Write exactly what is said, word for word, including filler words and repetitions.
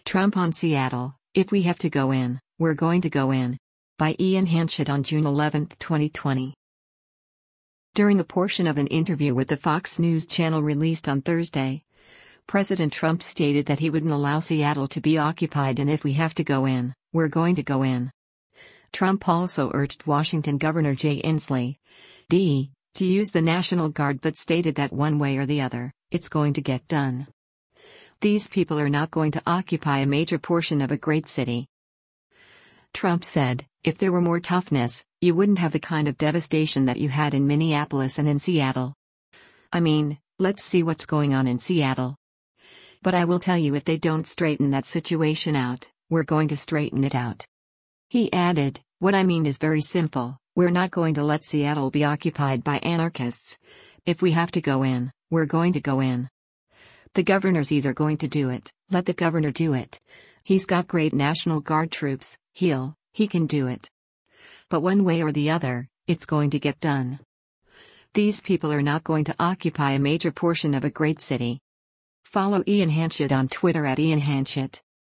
Trump on Seattle, if we have to go in, we're going to go in. By Ian Hanchett on June eleventh, twenty twenty. During a portion of an interview with the Fox News channel released on Thursday, President Trump stated that he wouldn't allow Seattle to be occupied, and if we have to go in, we're going to go in. Trump also urged Washington Governor Jay Inslee, D, to use the National Guard, but stated that one way or the other, it's going to get done. These people are not going to occupy a major portion of a great city. Trump said, if there were more toughness, you wouldn't have the kind of devastation that you had in Minneapolis and in Seattle. I mean, let's see what's going on in Seattle. But I will tell you, if they don't straighten that situation out, we're going to straighten it out. He added, what I mean is very simple, we're not going to let Seattle be occupied by anarchists. If we have to go in, we're going to go in. The governor's either going to do it, let the governor do it. He's got great National Guard troops, he'll, he can do it. But one way or the other, it's going to get done. These people are not going to occupy a major portion of a great city. Follow Ian Hanchett on Twitter at Ian Hanchett.